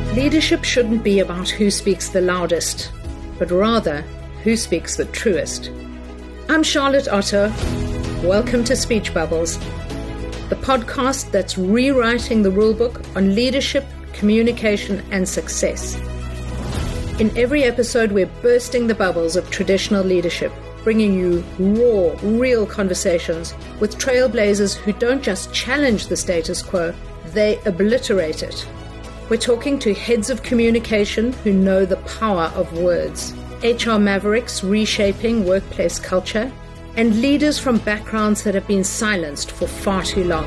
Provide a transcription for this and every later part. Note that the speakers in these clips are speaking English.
Leadership shouldn't be about who speaks the loudest, but rather who speaks the truest. I'm Charlotte Otto. Welcome to Speech Bubbles, the podcast that's rewriting the rulebook on leadership, communication, and success. In every episode, we're bursting the bubbles of traditional leadership, bringing you raw, real conversations with trailblazers who don't just challenge the status quo, they obliterate it. We're talking to heads of communication who know the power of words, HR mavericks reshaping workplace culture, and leaders from backgrounds that have been silenced for far too long.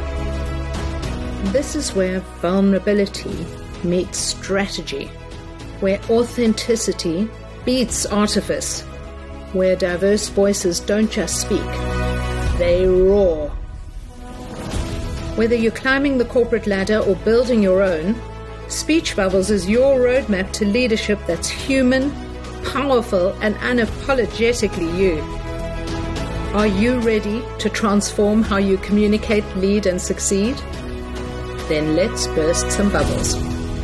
This is where vulnerability meets strategy, where authenticity beats artifice, where diverse voices don't just speak, they roar. Whether you're climbing the corporate ladder or building your own, Speech Bubbles is your roadmap to leadership that's human, powerful, and unapologetically you. Are you ready to transform how you communicate, lead, and succeed? Then let's burst some bubbles.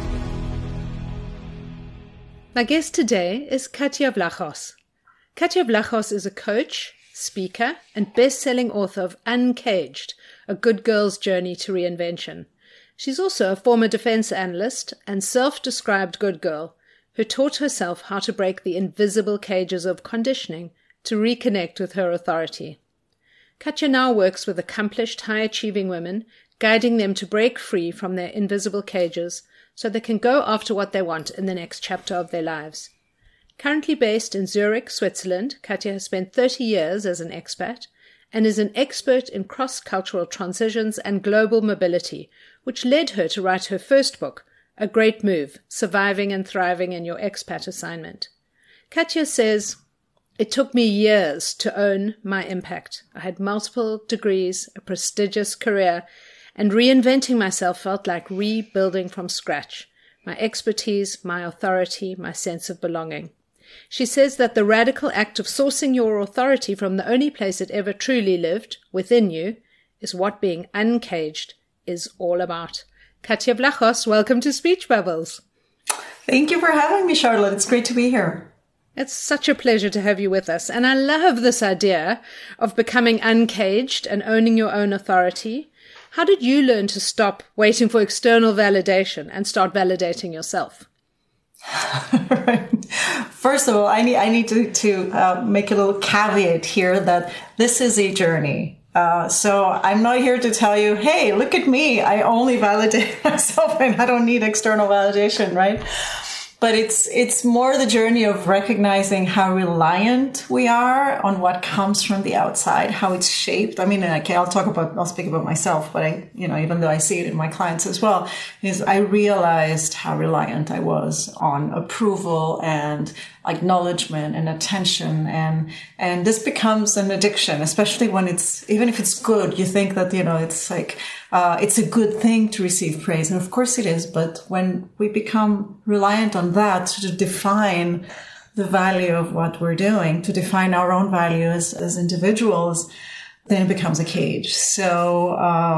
My guest today is Katja Vlachos. Katja Vlachos is a coach, speaker, and best-selling author of Uncaged, A Good Girl's Journey to Reinvention. She's also a former defense analyst and self-described good girl who taught herself how to break the invisible cages of conditioning to reconnect with her authority. Katja now works with accomplished, high-achieving women, guiding them to break free from their invisible cages so they can go after what they want in the next chapter of their lives. Currently based in Zurich, Switzerland, Katja has spent 30 years as an expat and is an expert in cross-cultural transitions and global mobility, which led her to write her first book, A Great Move, Surviving and Thriving in Your Expat Assignment. Katja says, "It took me years to own my impact. I had multiple degrees, a prestigious career, and reinventing myself felt like rebuilding from scratch. My expertise, my authority, my sense of belonging." She says that the radical act of sourcing your authority from the only place it ever truly lived, within you, is what being uncaged is all about. Katja Vlachos, welcome to Speech Bubbles. Thank you for having me, Charlotte. It's great to be here. It's such a pleasure to have you with us. And I love this idea of becoming uncaged and owning your own authority. How did you learn to stop waiting for external validation and start validating yourself? Right. First of all, I need to make a little caveat here that this is a journey. So I'm not here to tell you, hey, look at me. I only validate myself and I don't need external validation, right? But it's more the journey of recognizing how reliant we are on what comes from the outside, how it's shaped. I mean, I'll speak about myself, but even though I see it in my clients as well, is I realized how reliant I was on approval and acknowledgement and attention. And this becomes an addiction, especially when even if it's good, you think that, it's like, it's a good thing to receive praise. And of course it is. But when we become reliant on that to define the value of what we're doing, to define our own value as individuals, then it becomes a cage. So,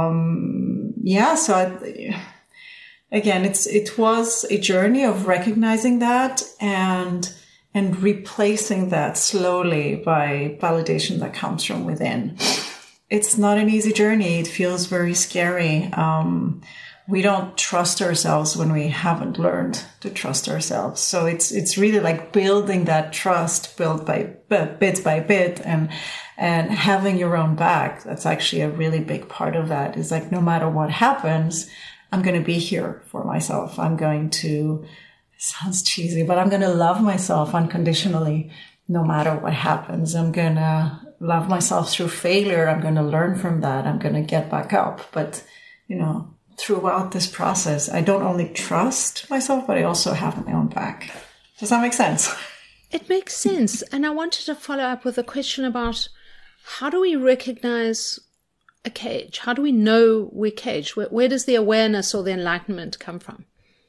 again, it was a journey of recognizing that and replacing that slowly by validation that comes from within. It's not an easy journey. It feels very scary. We don't trust ourselves when we haven't learned to trust ourselves. So it's really like building that trust, built by bit by bit, and having your own back. That's actually a really big part of that. Is like, no matter what happens, I'm going to be here for myself. I'm going to, sounds cheesy, but I'm going to love myself unconditionally, no matter what happens. I'm going to love myself through failure. I'm going to learn from that. I'm going to get back up. But, throughout this process, I don't only trust myself, but I also have my own back. Does that make sense? It makes sense. And I wanted to follow up with a question about how do we recognize a cage? How do we know we're caged? Where does the awareness or the enlightenment come from?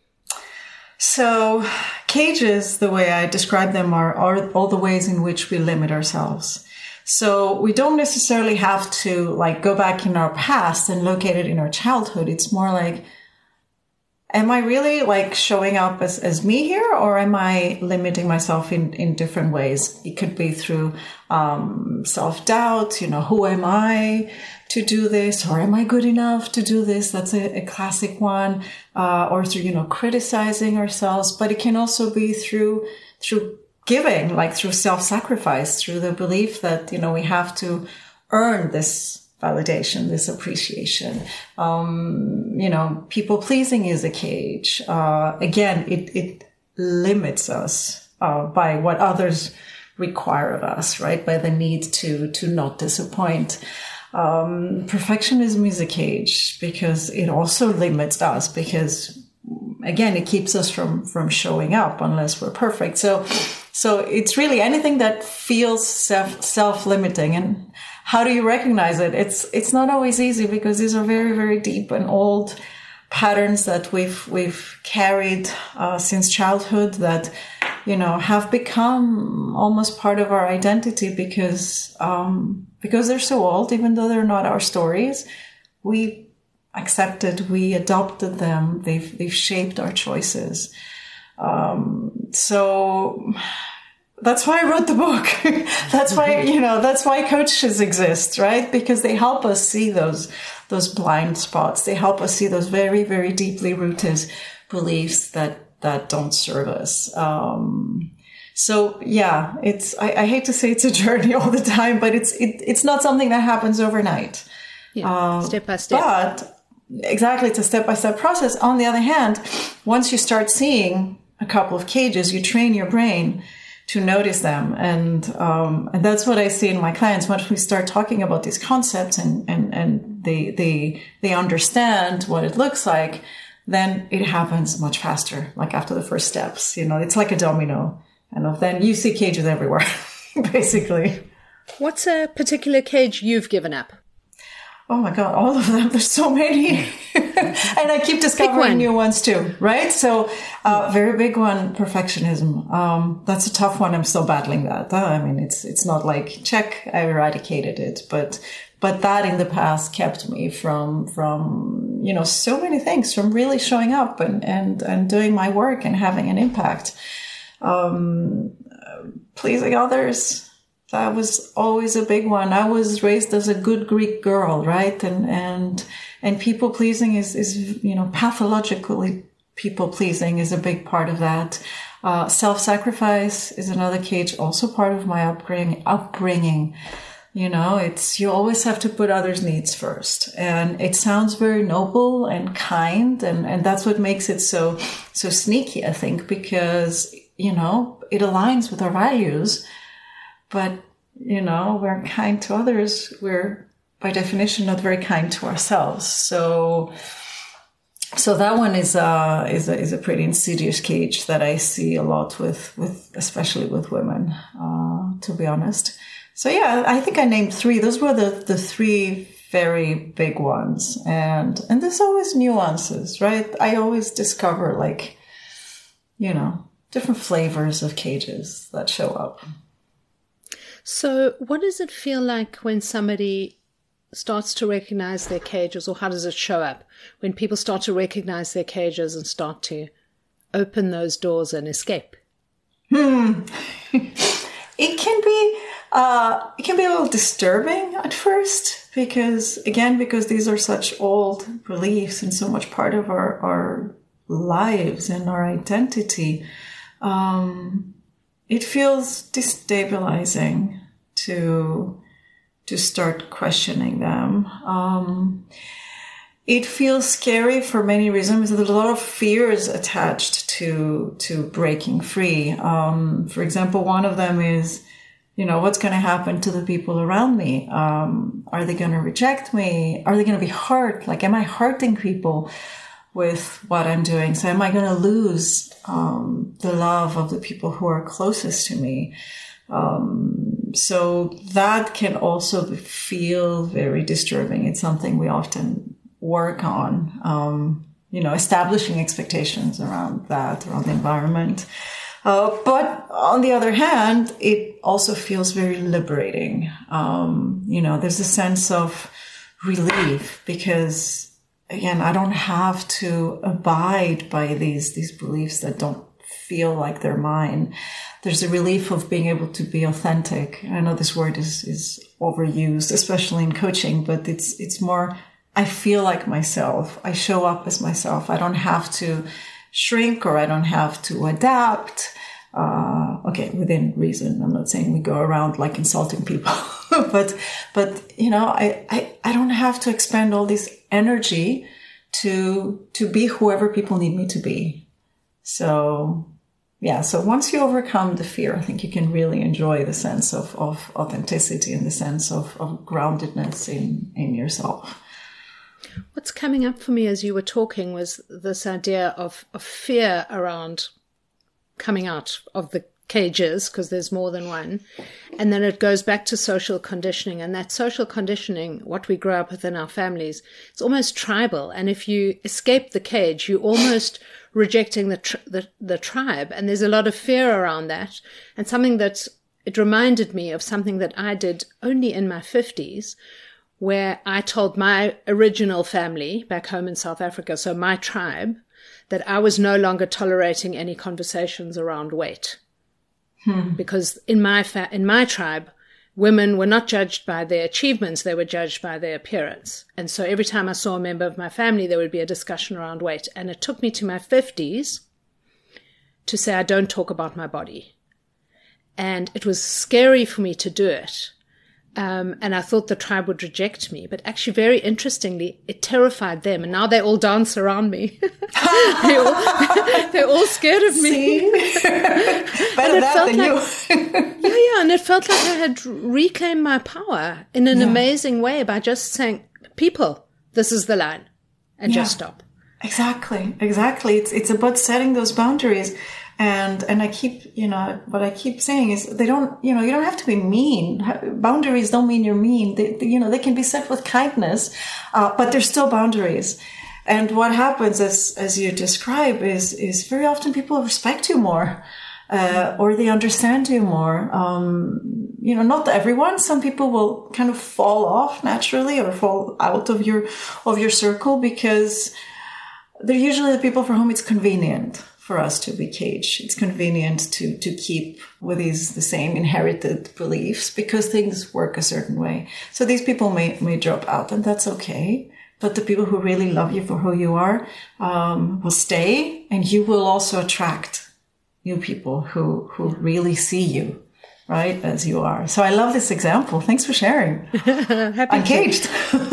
So cages, the way I describe them, are all the ways in which we limit ourselves. So we don't necessarily have to go back in our past and locate it in our childhood. It's more like am I really like showing up as me here, or am I limiting myself in different ways? It could be through self-doubt, who am I to do this, or am I good enough to do this? That's a classic one. Or through, criticizing ourselves, but it can also be through giving, like through self-sacrifice, through the belief that, we have to earn this validation, this appreciation. People pleasing is a cage. Again, it limits us, by what others require of us, right? By the need to not disappoint. Perfectionism is a cage because it also limits us, because again, it keeps us from showing up unless we're perfect. So it's really anything that feels self-limiting. And how do you recognize it? It's not always easy, because these are very, very deep and old patterns that we've carried since childhood that, have become almost part of our identity because they're so old, even though they're not our stories. We accepted, we adopted them. They've shaped our choices. So that's why I wrote the book. That's why, that's why coaches exist, right? Because they help us see those blind spots. They help us see those very, very deeply rooted beliefs that don't serve us. So yeah, I hate to say it's a journey all the time, but it's not something that happens overnight. Yeah, step by step. But exactly, it's a step-by-step process. On the other hand, once you start seeing a couple of cages, you train your brain to notice them. And that's what I see in my clients. Once we start talking about these concepts and they understand what it looks like, then it happens much faster. Like after the first steps, it's like a domino. And then you see cages everywhere, basically. What's a particular cage you've given up? Oh my God, all of them. There's so many. And I keep discovering new ones too, right? So, very big one, perfectionism. That's a tough one. I'm still battling that. It's not like, check, I eradicated it, but that in the past kept me from, so many things, from really showing up and doing my work and having an impact. Pleasing others. That was always a big one. I was raised as a good Greek girl, right? And people pleasing is, pathologically people pleasing is a big part of that. Self-sacrifice is another cage, also part of my upbringing. You always have to put others' needs first. And it sounds very noble and kind. And that's what makes it so sneaky, I think, because, it aligns with our values. But, we're kind to others. We're, by definition, not very kind to ourselves. So that one is a pretty insidious cage that I see a lot with especially with women, to be honest. So yeah, I think I named 3. Those were the 3 very big ones. And there's always nuances, right? I always discover different flavors of cages that show up. So what does it feel like when somebody starts to recognize their cages, or how does it show up when people start to recognize their cages and start to open those doors and escape? It can be a little disturbing at first because these are such old beliefs and so much part of our lives and our identity. It feels destabilizing to start questioning them. It feels scary for many reasons. There's a lot of fears attached to breaking free. For example, one of them is, what's going to happen to the people around me? Are they going to reject me? Are they going to be hurt? Am I hurting people with what I'm doing? So am I going to lose the love of the people who are closest to me? So that can also feel very disturbing. It's something we often work on, establishing expectations around that, around the environment. But on the other hand, it also feels very liberating. There's a sense of relief because again, I don't have to abide by these beliefs that don't feel like they're mine. There's a relief of being able to be authentic. I know this word is overused, especially in coaching, but it's more, I feel like myself. I show up as myself. I don't have to shrink, or I don't have to adapt. Okay, within reason. I'm not saying we go around like insulting people, but I don't have to expend all this energy to be whoever people need me to be. So yeah, so once you overcome the fear, I think you can really enjoy the sense of authenticity and the sense of groundedness in yourself. What's coming up for me as you were talking was this idea of fear around coming out of the cages, because there's more than one. And then it goes back to social conditioning. And that social conditioning, what we grow up with in our families, it's almost tribal. And if you escape the cage, you're almost rejecting the tribe. And there's a lot of fear around that. And it reminded me of something that I did only in my 50s, where I told my original family back home in South Africa, so my tribe, that I was no longer tolerating any conversations around weight. Because in my tribe, women were not judged by their achievements, they were judged by their appearance. And so every time I saw a member of my family, there would be a discussion around weight. And it took me to my 50s to say, I don't talk about my body. And it was scary for me to do it. And I thought the tribe would reject me, but actually, very interestingly, it terrified them. And now they all dance around me. They're all scared of me. Better that than you. Yeah. And it felt like I had reclaimed my power in an amazing way by just saying, people, this is the line, and just stop. Exactly. It's about setting those boundaries. And I keep, what I keep saying is you don't have to be mean. Boundaries don't mean you're mean. They can be set with kindness, but they're still boundaries. And what happens as you describe is very often people respect you more, or they understand you more. Not everyone. Some people will kind of fall off naturally or fall out of your circle because they're usually the people for whom it's convenient for us to be caged. It's convenient to keep with the same inherited beliefs because things work a certain way. So these people may drop out, and that's okay. But the people who really love you for who you are will stay, and you will also attract new people who really see you, right, as you are. So I love this example. Thanks for sharing. Uncaged.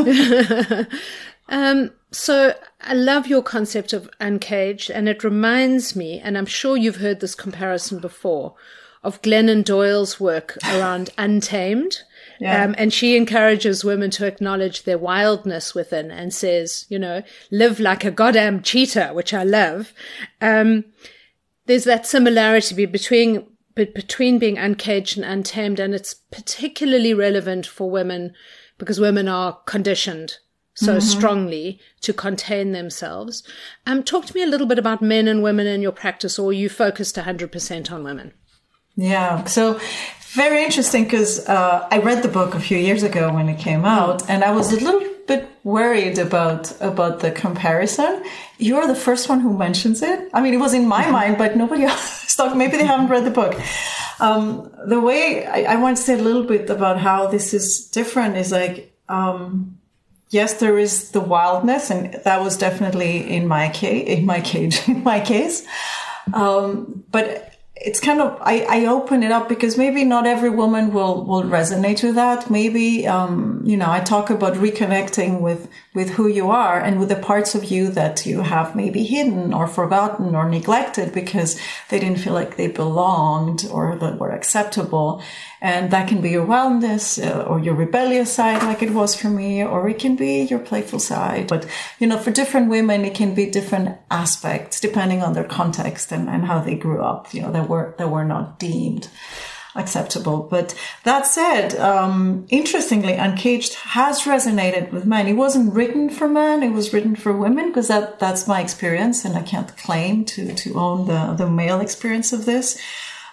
So I love your concept of uncaged, and it reminds me, and I'm sure you've heard this comparison before, of Glennon Doyle's work around Untamed. Yeah. And she encourages women to acknowledge their wildness within and says, live like a goddamn cheetah, which I love. There's that similarity between being uncaged and untamed, and it's particularly relevant for women because women are conditioned so strongly to contain themselves. Talk to me a little bit about men and women in your practice, or you focused 100% on women? Yeah. So very interesting because I read the book a few years ago when it came out, and I was a little bit worried about the comparison. You're the first one who mentions it. I mean, it was in my mind, but nobody else thought maybe they haven't read the book. The way I want to say a little bit about how this is different is like, yes, there is the wildness, and that was definitely in my case. But it's kind of, I open it up because maybe not every woman will resonate with that. Maybe, I talk about reconnecting with who you are and with the parts of you that you have maybe hidden or forgotten or neglected because they didn't feel like they belonged or that were acceptable. And that can be your wildness or your rebellious side, like it was for me, or it can be your playful side. But, for different women, it can be different aspects depending on their context and how they grew up, that were not deemed acceptable. But that said, interestingly, Uncaged has resonated with men. It wasn't written for men. It was written for women because that's my experience. And I can't claim to own the male experience of this.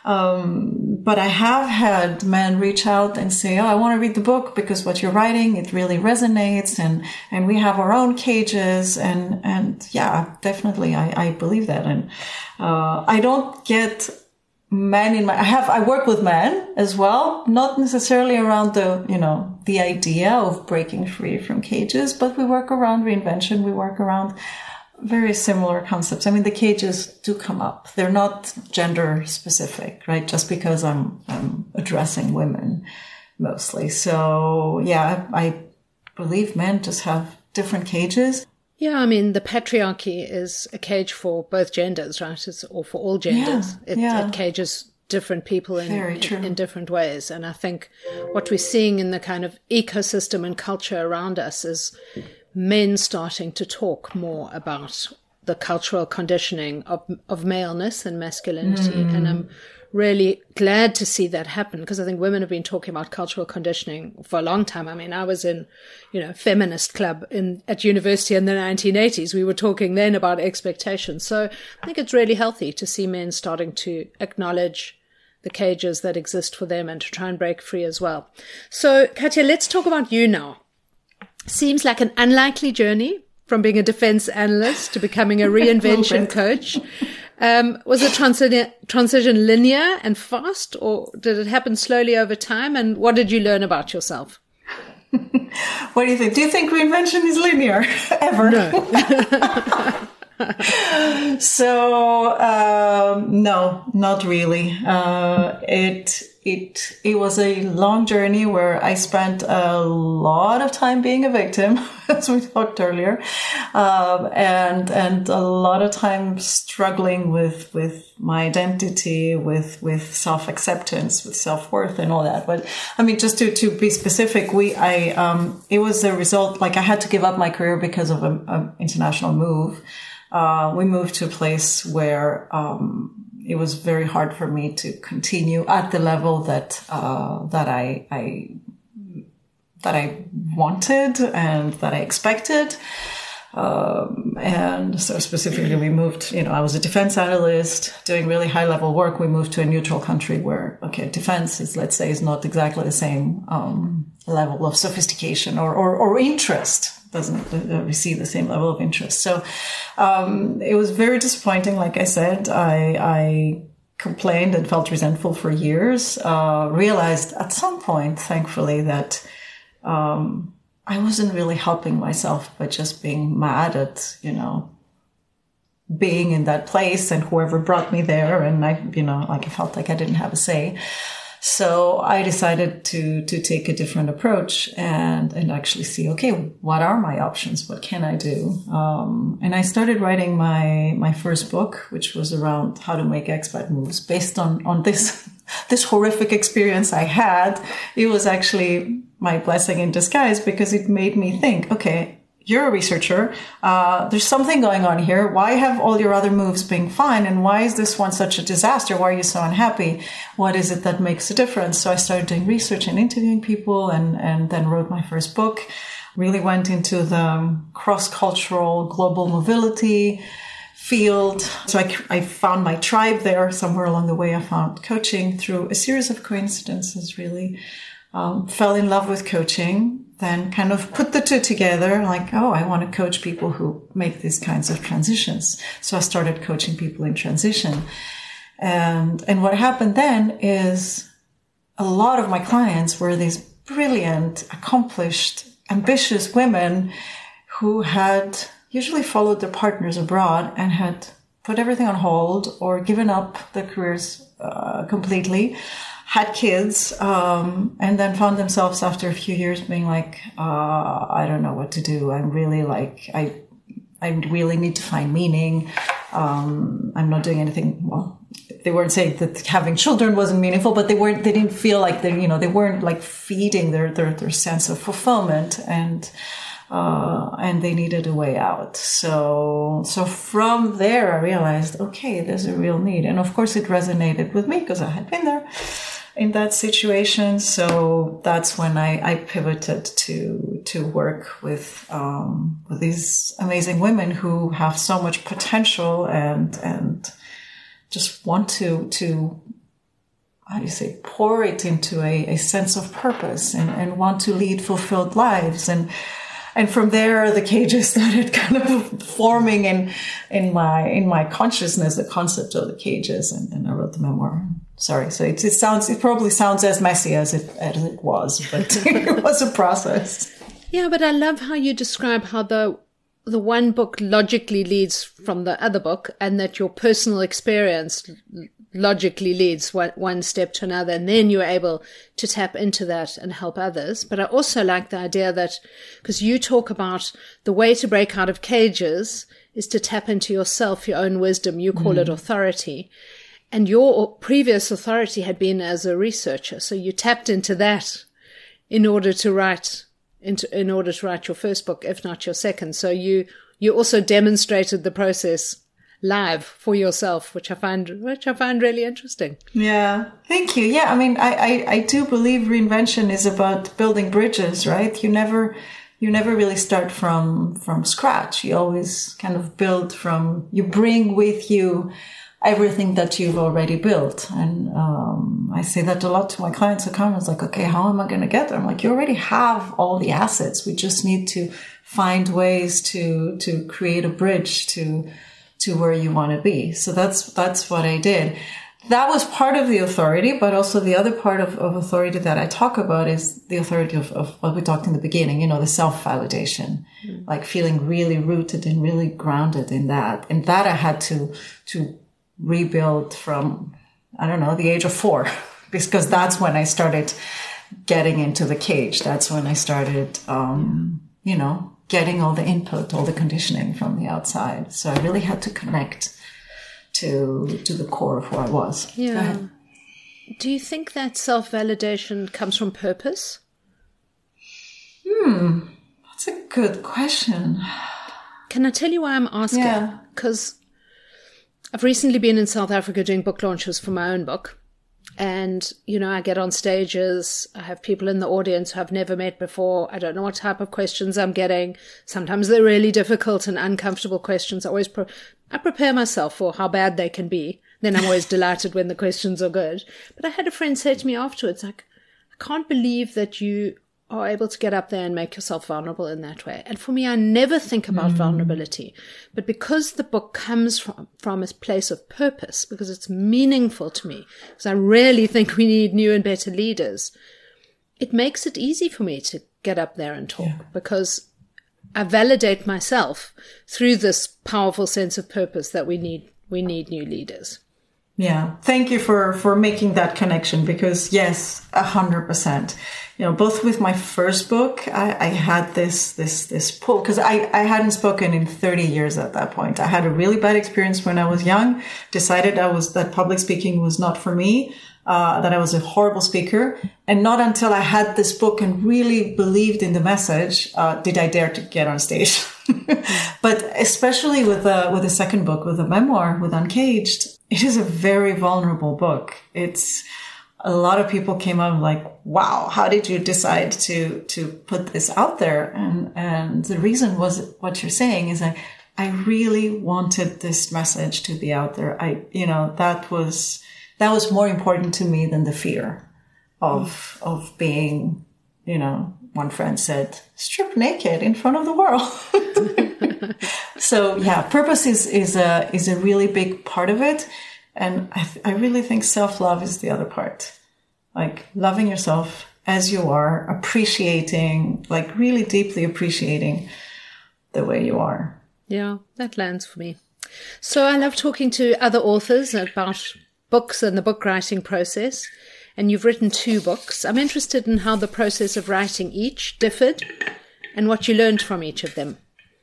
But I have had men reach out and say, oh, I want to read the book because what you're writing, it really resonates, and we have our own cages, and yeah, definitely I believe that. And I don't get men in my, I work with men as well, not necessarily around the idea of breaking free from cages, but we work around reinvention. We work around very similar concepts. I mean, the cages do come up. They're not gender specific, right? Just because I'm addressing women mostly. So yeah, I believe men just have different cages. Yeah, I mean, the patriarchy is a cage for both genders, right? Or for all genders. It cages different people in different ways. And I think what we're seeing in the kind of ecosystem and culture around us is men starting to talk more about the cultural conditioning of maleness and masculinity. And I'm really glad to see that happen, because I think women have been talking about cultural conditioning for a long time. I mean, I was in, feminist club at university in the 1980s. We were talking then about expectations. So I think it's really healthy to see men starting to acknowledge the cages that exist for them and to try and break free as well. So Katja, let's talk about you now. Seems like an unlikely journey from being a defense analyst to becoming a reinvention coach. Was the transition linear and fast, or did it happen slowly over time? And what did you learn about yourself? What do you think? Do you think reinvention is linear ever? No. So, no, not really. It was a long journey where I spent a lot of time being a victim, as we talked earlier, and a lot of time struggling with my identity, with self-acceptance, with self-worth and all that. But I mean, just to be specific, it was a result, like I had to give up my career because of an international move. We moved to a place where, it was very hard for me to continue at the level that I wanted and that I expected. And so specifically we moved, I was a defense analyst doing really high level work. We moved to a neutral country where, defense is, let's say, is not exactly the same, level of sophistication or interest. Doesn't receive the same level of interest. So, it was very disappointing. Like I said, I complained and felt resentful for years, realized at some point, thankfully, that, I wasn't really helping myself by just being mad at, being in that place and whoever brought me there. And I felt like I didn't have a say. So I decided to take a different approach and actually see, okay, what are my options? What can I do? And I started writing my first book, which was around how to make expat moves based on this horrific experience I had. It was actually my blessing in disguise because it made me think, okay, you're a researcher. There's something going on here. Why have all your other moves been fine? And why is this one such a disaster? Why are you so unhappy? What is it that makes a difference? So I started doing research and interviewing people and then wrote my first book. Really went into the cross-cultural global mobility field. So I found my tribe there. Somewhere along the way, I found coaching through a series of coincidences, really. Fell in love with coaching. Then kind of put the two together, like, oh, I want to coach people who make these kinds of transitions. So I started coaching people in transition. And what happened then is a lot of my clients were these brilliant, accomplished, ambitious women who had usually followed their partners abroad and had put everything on hold or given up their careers completely. Had kids, and then found themselves after a few years being like, I don't know what to do. I'm really I really need to find meaning. I'm not doing anything. Well, they weren't saying that having children wasn't meaningful, but they didn't feel like they weren't like feeding their sense of fulfillment, and they needed a way out. So from there I realized, okay, there's a real need. And of course it resonated with me because I had been there in that situation. So that's when I pivoted to work with these amazing women who have so much potential and just want to how do you say, pour it into a sense of purpose and want to lead fulfilled lives. And from there, the cages started kind of forming in my consciousness, the concept of the cages, and I wrote the memoir. Sorry, so it probably sounds as messy as it was, but it was a process. Yeah, but I love how you describe how the one book logically leads from the other book, and that your personal experience logically leads one step to another, and then you're able to tap into that and help others. But I also like the idea that, because you talk about the way to break out of cages is to tap into yourself, your own wisdom. You call it authority. And your previous authority had been as a researcher. So you tapped into that in order to write your first book, if not your second. So you also demonstrated the process live for yourself, which I find really interesting. Yeah, thank you. Yeah, I mean, I do believe reinvention is about building bridges, right? You never really start from scratch. You always kind of build you bring with you everything that you've already built. And I say that a lot to my clients who come. It's like, okay, how am I going to get there? I'm like, you already have all the assets. We just need to find ways to create a bridge to where you want to be. So that's what I did. That was part of the authority, but also the other part of authority that I talk about is the authority of what we talked in the beginning, the self-validation, like feeling really rooted and really grounded in that. And that I had to rebuild from, I don't know, the age of 4, because that's when I started getting into the cage. That's when I started, getting all the input, all the conditioning from the outside. So I really had to connect to the core of who I was. Yeah. Do you think that self-validation comes from purpose? That's a good question. Can I tell you why I'm asking? Yeah. Because I've recently been in South Africa doing book launches for my own book. And, I get on stages, I have people in the audience who I've never met before. I don't know what type of questions I'm getting. Sometimes they're really difficult and uncomfortable questions. I prepare myself for how bad they can be. Then I'm always delighted when the questions are good. But I had a friend say to me afterwards, like, I can't believe that you are able to get up there and make yourself vulnerable in that way. And for me, I never think about vulnerability. But because the book comes from a place of purpose, because it's meaningful to me, because I really think we need new and better leaders, it makes it easy for me to get up there and talk, because I validate myself through this powerful sense of purpose that we need new leaders. Yeah. Thank you for making that connection, because yes, 100%. Both with my first book, I had this pull, because I hadn't spoken in 30 years at that point. I had a really bad experience when I was young, decided that public speaking was not for me, that I was a horrible speaker. And not until I had this book and really believed in the message, did I dare to get on stage. But especially with the second book, with the memoir, with Uncaged, it is a very vulnerable book. A lot of people came up like, wow, how did you decide to put this out there? And the reason was what you're saying is I really wanted this message to be out there. That was more important to me than the fear of being, one friend said, strip naked in front of the world. So yeah, purpose is a really big part of it. And I really think self-love is the other part. Like loving yourself as you are, appreciating, like really deeply appreciating the way you are. Yeah, that lands for me. So I love talking to other authors about books and the book writing process. And you've written 2 books. I'm interested in how the process of writing each differed and what you learned from each of them.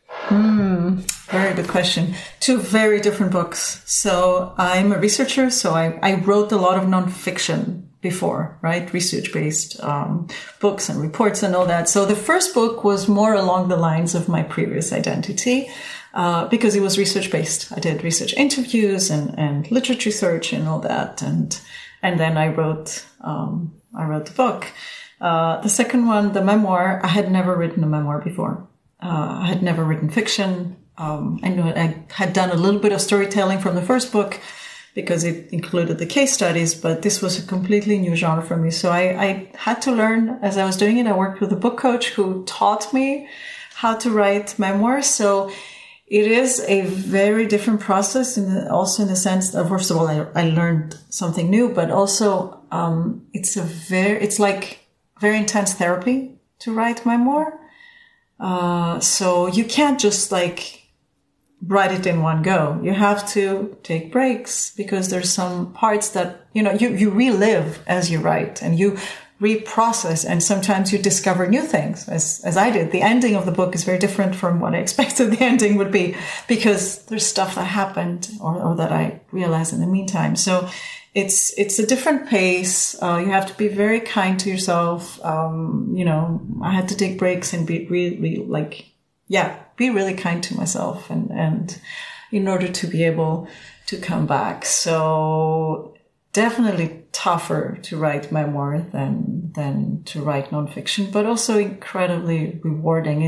Very good question. 2 very different books. So I'm a researcher, so I wrote a lot of nonfiction before, right? Research-based books and reports and all that. So the first book was more along the lines of my previous identity, because it was research-based. I did research interviews and literature research and all that. And then I wrote the book. The second one, the memoir, I had never written a memoir before. I had never written fiction. I knew I had done a little bit of storytelling from the first book, because it included the case studies, but this was a completely new genre for me. So I had to learn as I was doing it. I worked with a book coach who taught me how to write memoirs. So it is a very different process, also in the sense that, first of all, I learned something new, but also it's like very intense therapy to write memoir. So you can't just like write it in one go. You have to take breaks because there's some parts that, you relive as you write and you reprocess, and sometimes you discover new things as I did. The ending of the book is very different from what I expected the ending would be because there's stuff that happened or that I realized in the meantime. So it's a different pace. You have to be very kind to yourself. I had to take breaks and be really be really kind to myself and in order to be able to come back. So definitely tougher to write memoir than to write nonfiction, but also incredibly rewarding.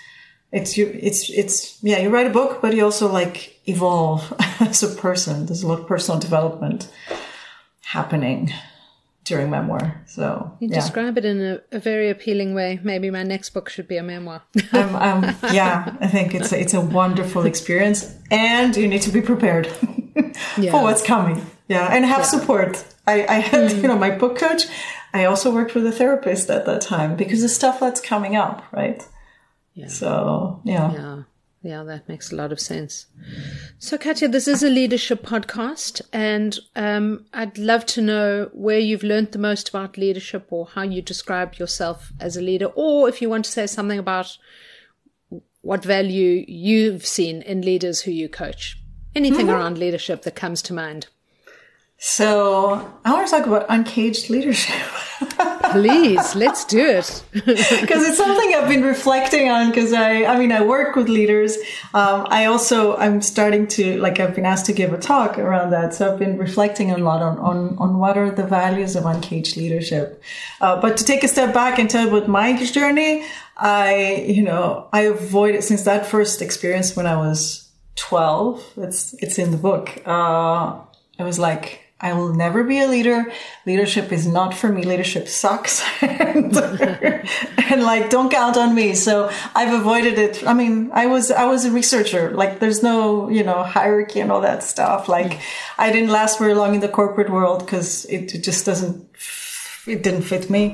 You write a book, but you also like evolve as a person. There's a lot of personal development happening during memoir. So you describe it in a very appealing way. Maybe my next book should be a memoir. I think it's a wonderful experience, and you need to be prepared for what's coming. Yeah, and have support. I had, my book coach. I also worked with a therapist at that time because the stuff that's coming up, right? Yeah. So, Yeah, that makes a lot of sense. So, Katja, this is a leadership podcast, and I'd love to know where you've learned the most about leadership or how you describe yourself as a leader, or if you want to say something about what value you've seen in leaders who you coach. Anything around leadership that comes to mind. So I want to talk about uncaged leadership. Please, let's do it. Because it's something I've been reflecting on because I work with leaders. I'm starting to, I've been asked to give a talk around that. So I've been reflecting a lot on what are the values of uncaged leadership. But to take a step back and tell about my journey, I avoided, since that first experience when I was 12, it's in the book. I was like, I will never be a leader. Leadership is not for me. Leadership sucks. and don't count on me. So I've avoided it. I mean, I was a researcher. There's no, hierarchy and all that stuff. I didn't last very long in the corporate world because it just it didn't fit me.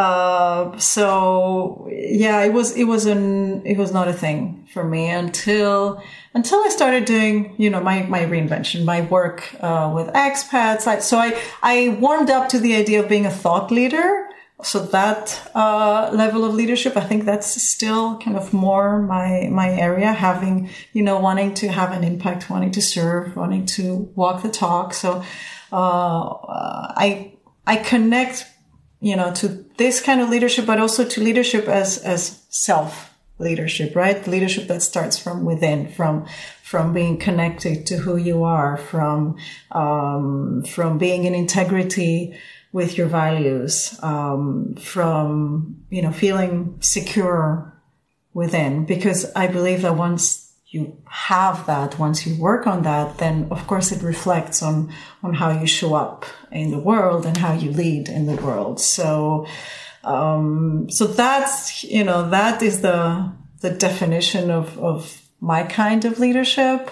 It was not a thing for me until I started doing, my reinvention, my work, with expats. So I warmed up to the idea of being a thought leader. So that, level of leadership, I think that's still kind of more my area, having, wanting to have an impact, wanting to serve, wanting to walk the talk. So, I connect, to this kind of leadership, but also to leadership as self leadership, right? Leadership that starts from within, from being connected to who you are, from being in integrity with your values, from, feeling secure within, because I believe that once you have that, once you work on that, then of course it reflects on how you show up in the world and how you lead in the world. So that's, that is the definition of my kind of leadership.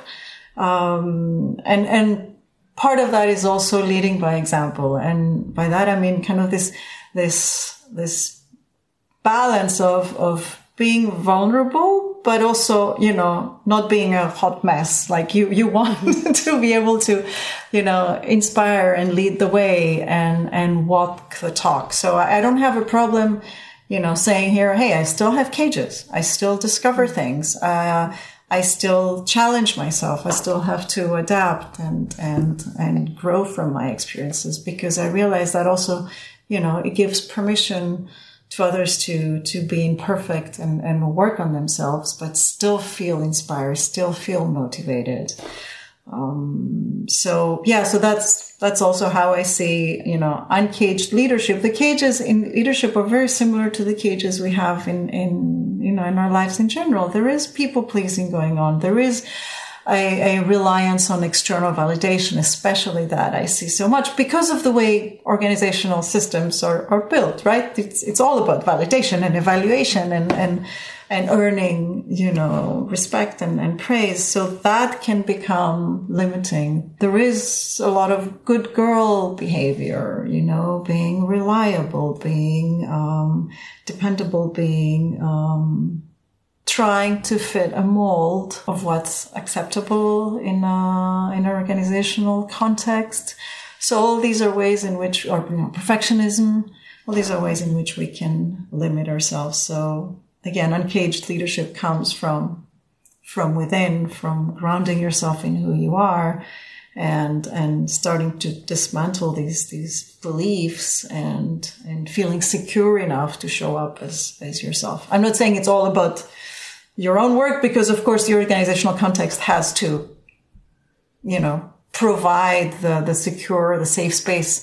And part of that is also leading by example. And by that, I mean kind of this balance of being vulnerable, but also, not being a hot mess. You want to be able to, inspire and lead the way and walk the talk. So I don't have a problem, saying here, hey, I still have cages. I still discover things. I still challenge myself. I still have to adapt and grow from my experiences, because I realize that also, it gives permission to others to be imperfect and work on themselves, but still feel inspired, still feel motivated. So that's also how I see, uncaged leadership. The cages in leadership are very similar to the cages we have in our lives in general. There is people pleasing going on. There is, a reliance on external validation, especially that I see so much because of the way organizational systems are built, right? It's all about validation and evaluation and earning, respect and praise. So that can become limiting. There is a lot of good girl behavior, being reliable, being dependable, being trying to fit a mold of what's acceptable in an organizational context. So all these are ways in which, or perfectionism, all these are ways in which we can limit ourselves. So again, uncaged leadership comes from within, from grounding yourself in who you are and starting to dismantle these beliefs and feeling secure enough to show up as yourself. I'm not saying it's all about your own work, because of course the organizational context has to, provide the secure, the safe space,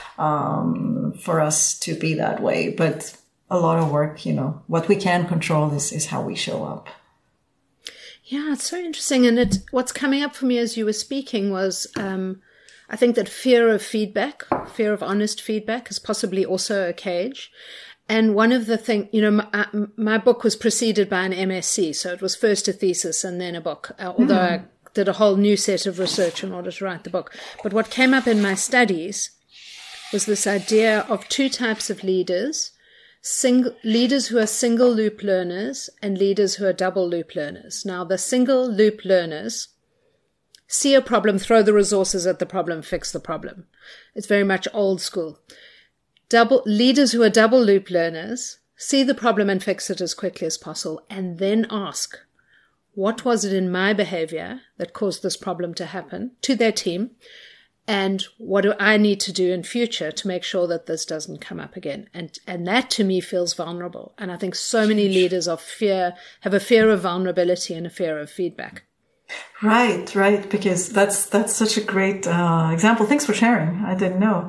for us to be that way. But a lot of work, what we can control is how we show up. Yeah, it's so interesting. And what's coming up for me as you were speaking was, I think that fear of feedback, fear of honest feedback is possibly also a cage. And one of the things, my book was preceded by an MSc. So it was first a thesis and then a book, although I did a whole new set of research in order to write the book. But what came up in my studies was this idea of two types of leaders, leaders who are single loop learners and leaders who are double loop learners. Now, the single loop learners see a problem, throw the resources at the problem, fix the problem. It's very much old school. Leaders who are double loop learners see the problem and fix it as quickly as possible, and then ask, what was it in my behavior that caused this problem to happen, to their team, and what do I need to do in future to make sure that this doesn't come up again? And that to me feels vulnerable. And I think so many leaders have a fear of vulnerability and a fear of feedback. Right. Because that's such a great example. Thanks for sharing. I didn't know.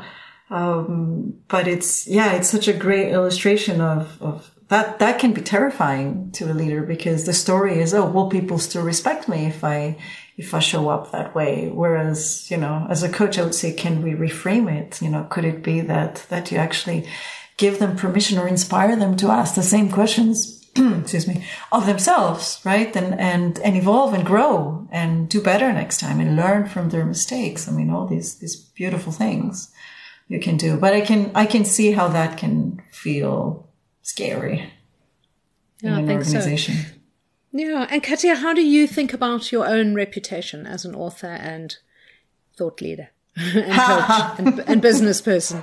But it's such a great illustration of that can be terrifying to a leader, because the story is, will people still respect me if I show up that way? Whereas, as a coach, I would say, can we reframe it? Could it be that you actually give them permission or inspire them to ask the same questions, excuse me, of themselves, right? And evolve and grow and do better next time and learn from their mistakes. I mean, all these beautiful things you can do, but I can see how that can feel scary in an organization. So. Yeah. And Katja, how do you think about your own reputation as an author and thought leader and coach and business person?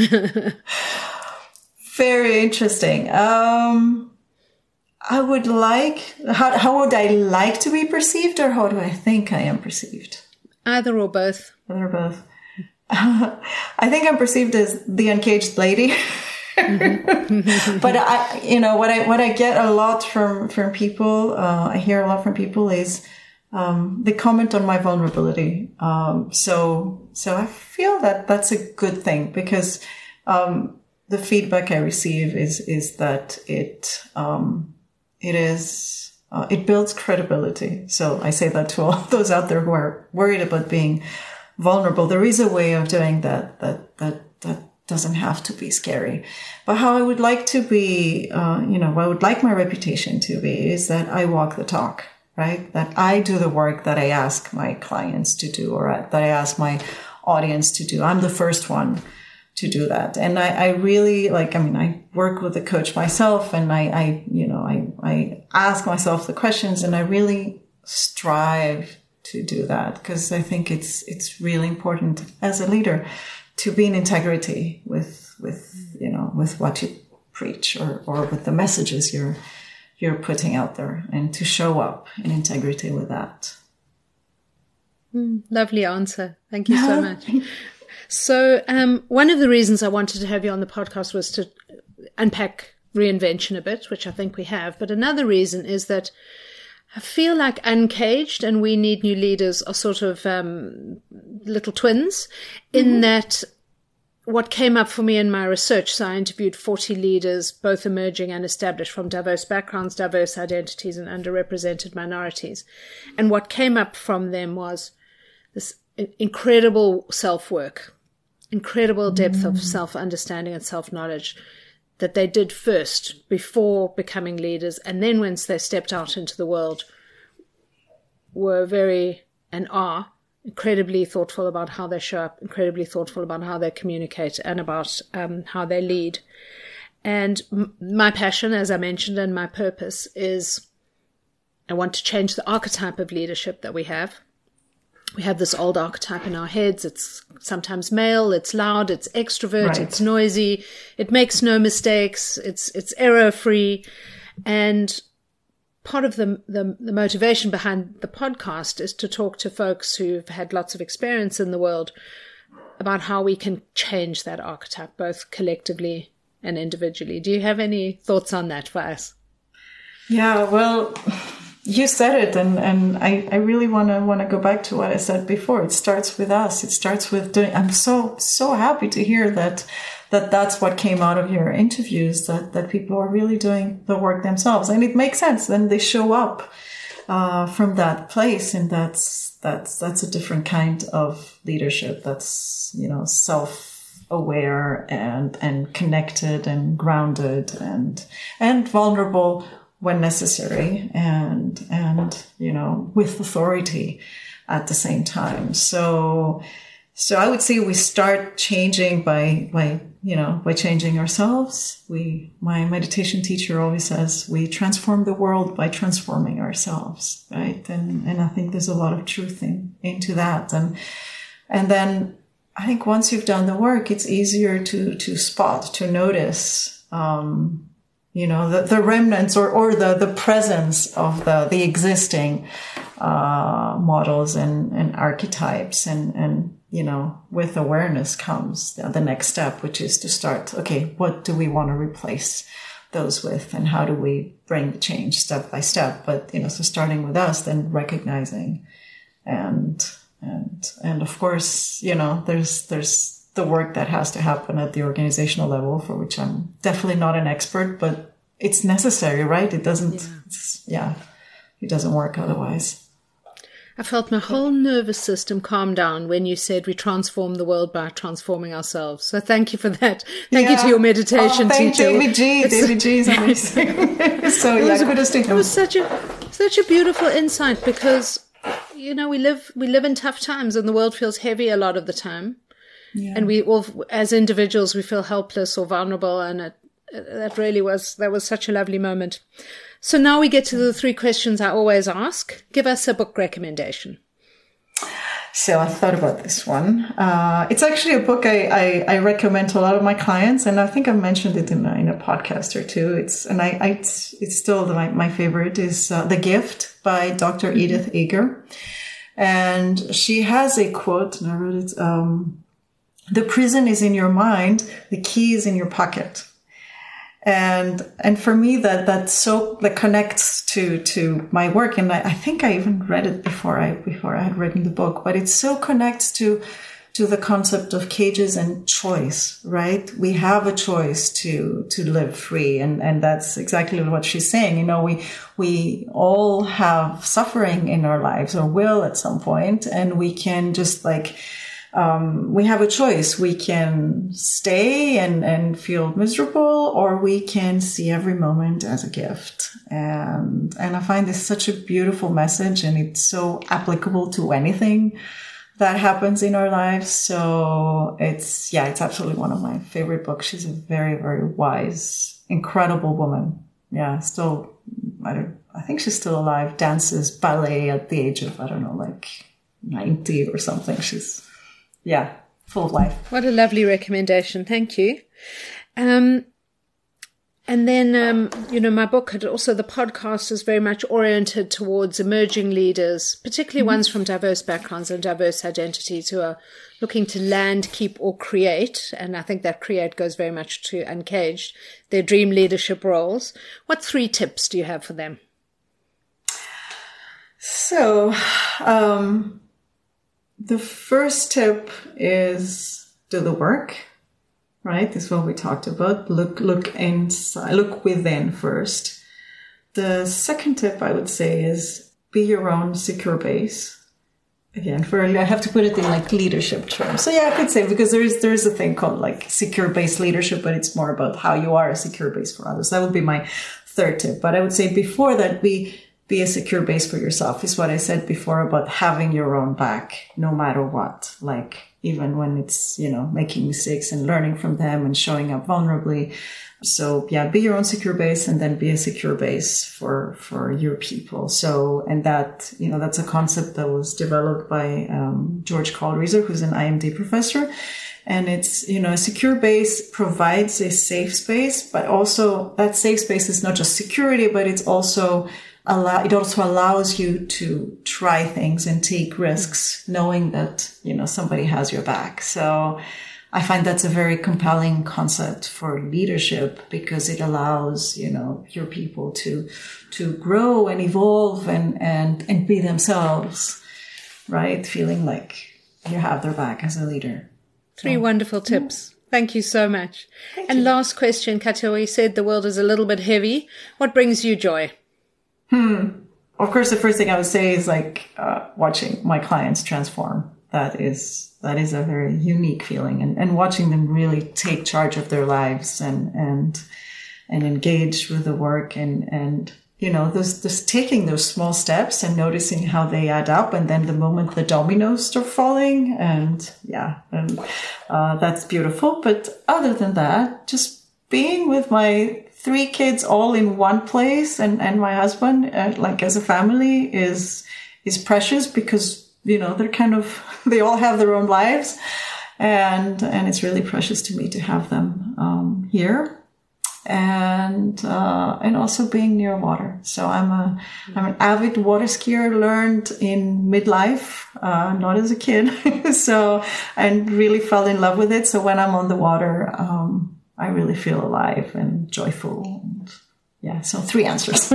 Very interesting. How would I like to be perceived, or how do I think I am perceived? Either or both. Either or both. I think I'm perceived as the uncaged lady. But what I get a lot from people, I hear a lot from people is, they comment on my vulnerability. So I feel that that's a good thing, because, the feedback I receive is that it builds credibility. So I say that to all those out there who are worried about being vulnerable. There is a way of doing that doesn't have to be scary. But how I would like to be, what I would like my reputation to be is that I walk the talk, right? That I do the work that I ask my clients to do, or that I ask my audience to do. I'm the first one to do that. And I really I work with a coach myself, and I ask myself the questions, and I really strive to do that, because I think it's really important as a leader to be in integrity with what you preach or with the messages you're putting out there, and to show up in integrity with that. Lovely answer. Thank you so much. So one of the reasons I wanted to have you on the podcast was to unpack reinvention a bit, which I think we have. But another reason is that I feel like Uncaged and We Need New Leaders are sort of little twins, in that what came up for me in my research, so I interviewed 40 leaders, both emerging and established, from diverse backgrounds, diverse identities, and underrepresented minorities. And what came up from them was this incredible self-work, incredible depth of self-understanding and self-knowledge that they did first before becoming leaders. And then once they stepped out into the world, were very, and are, incredibly thoughtful about how they show up, incredibly thoughtful about how they communicate, and about how they lead. And my passion, as I mentioned, and my purpose is I want to change the archetype of leadership that we have. We have this old archetype in our heads. It's sometimes male, it's loud, it's extrovert, Right. It's noisy, it makes no mistakes, it's error-free. And part of the motivation behind the podcast is to talk to folks who've had lots of experience in the world about how we can change that archetype, both collectively and individually. Do you have any thoughts on that for us? Yeah, well, you said it, and I really want to go back to what I said before. It starts with us. It starts with doing. I'm so happy to hear that's what came out of your interviews, that people are really doing the work themselves, and it makes sense. Then they show up from that place, and that's a different kind of leadership. That's, self-aware and connected and grounded and vulnerable when necessary, and with authority at the same time. So I would say we start changing by changing ourselves. My meditation teacher always says we transform the world by transforming ourselves, right? And I think there's a lot of truth into that. And then I think once you've done the work, it's easier to spot, to notice, the remnants or the presence of the existing models and archetypes, and with awareness comes the next step, which is to start, okay, what do we want to replace those with, and how do we bring the change step by step? But, so starting with us, then recognizing and of course, there's the work that has to happen at the organizational level, for which I'm definitely not an expert, but it's necessary, right? It doesn't, it doesn't work otherwise. I felt my whole nervous system calm down when you said we transform the world by transforming ourselves. So thank you for that. Thank you to your meditation teacher. David G. David G is amazing. So kudos to him. It was such a beautiful insight, because we live in tough times, and the world feels heavy a lot of the time. Yeah. And we all, as individuals, we feel helpless or vulnerable, and that was such a lovely moment. So now we get to the 3 questions I always ask. Give us a book recommendation. So I thought about this one. It's actually a book I recommend to a lot of my clients, and I think I've mentioned it in a podcast or two. It's still my favorite is The Gift by Dr. Edith Eger. And she has a quote, and I wrote it, the prison is in your mind, the key is in your pocket. And for me, that connects to my work. And I think I even read it before I had written the book, but it so connects to the concept of cages and choice, right? We have a choice to live free. And that's exactly what she's saying. We all have suffering in our lives, or will at some point, and we can just we have a choice. We can stay and feel miserable, or we can see every moment as a gift. And I find this such a beautiful message, and it's so applicable to anything that happens in our lives. So it's absolutely one of my favorite books. She's a very, very wise, incredible woman. Yeah. Still, I think she's still alive, dances ballet at the age of, 90 or something. She's, full of life. What a lovely recommendation. Thank you. And then, my book, and also the podcast, is very much oriented towards emerging leaders, particularly ones from diverse backgrounds and diverse identities, who are looking to land, keep, or create. And I think that create goes very much to Uncaged, their dream leadership roles. What 3 tips do you have for them? So, the first tip is do the work. right? This is what we talked about. Look inside, look within first. The second tip I would say is be your own secure base. Again, I have to put it in like leadership terms. So yeah, I could say, because there is a thing called like secure base leadership, but it's more about how you are a secure base for others. That would be my third tip. But I would say before that, be a secure base for yourself, is what I said before about having your own back, no matter what. Like even when it's, making mistakes and learning from them and showing up vulnerably. So yeah, be your own secure base, and then be a secure base for your people. So, and that, that's a concept that was developed by George Colreiser, who's an IMD professor. And it's, a secure base provides a safe space, but also that safe space is not just security, but it also allows you to try things and take risks, knowing that, somebody has your back. So I find that's a very compelling concept for leadership, because it allows, your people to grow and evolve and be themselves, right? Feeling like you have their back as a leader. Three wonderful tips. Thank you so much. Thank you. Last question, Katja, you said the world is a little bit heavy. What brings you joy? Of course, the first thing I would say is like watching my clients transform. That is a very unique feeling, and watching them really take charge of their lives and engage with the work and just taking those small steps and noticing how they add up, and then the moment the dominoes start falling, and that's beautiful. But other than that, just being with my 3 kids all in one place and my husband, like as a family, is precious, because they're they all have their own lives, and it's really precious to me to have them here, and also being near water. So I'm an avid water skier, learned in midlife, not as a kid. So, and really fell in love with it. So when I'm on the water, I really feel alive and joyful. Yeah, so 3 answers.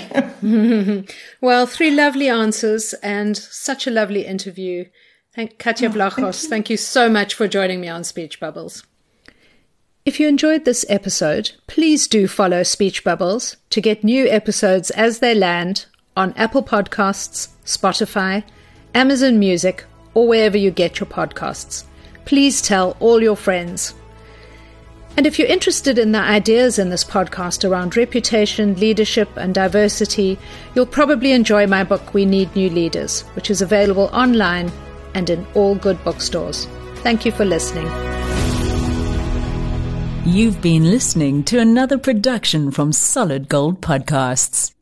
Well, 3 lovely answers and such a lovely interview. Katja Vlachos, thank you so much for joining me on Speech Bubbles. If you enjoyed this episode, please do follow Speech Bubbles to get new episodes as they land on Apple Podcasts, Spotify, Amazon Music, or wherever you get your podcasts. Please tell all your friends. And if you're interested in the ideas in this podcast around reputation, leadership, and diversity, you'll probably enjoy my book, We Need New Leaders, which is available online and in all good bookstores. Thank you for listening. You've been listening to another production from Solid Gold Podcasts.